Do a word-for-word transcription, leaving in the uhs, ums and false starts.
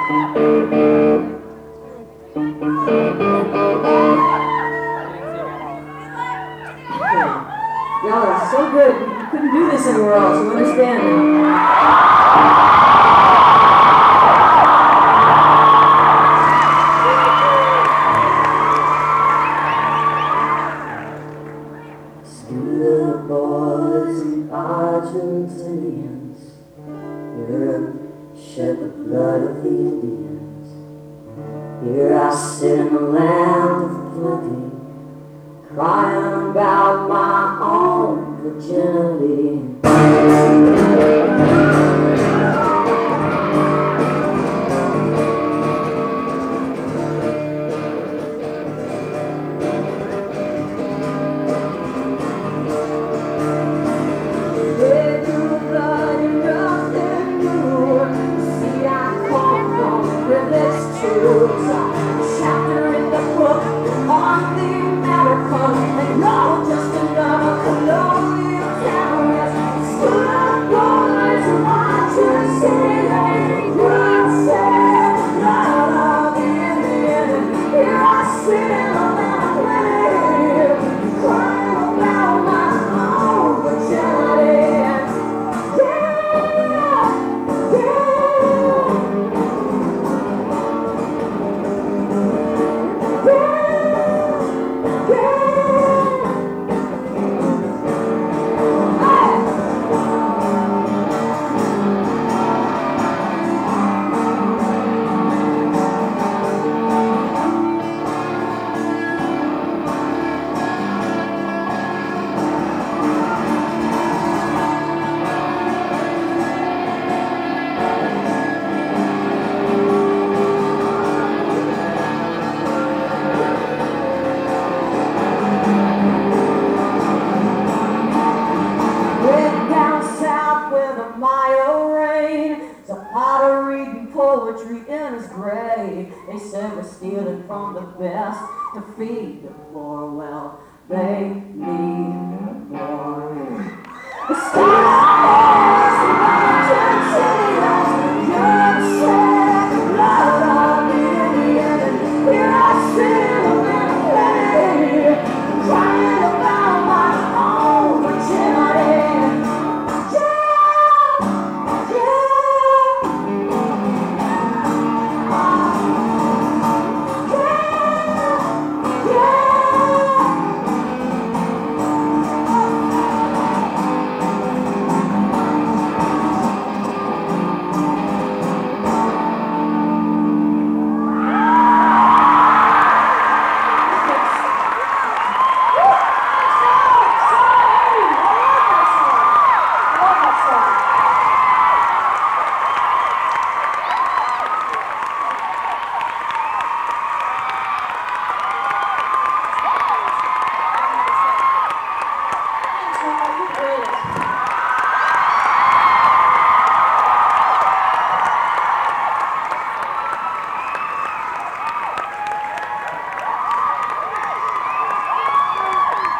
Y'all are so good. You couldn't do this anywhere else. You understand now. School boys and Argentinians, Europe shed the blood of the Indians. Here I sit in the land of plenty, crying about my own virginity. Chapter in the book on the American, and you're just another colonial terrorist. Stood up boys and watchers saying, you're sad, not of the Indian. Here I sit in a land of plenty, crying about my own virginity. Yeah, yeah. Poetry in his grave. They said we're stealing from the best to feed the poor. Well, they need more.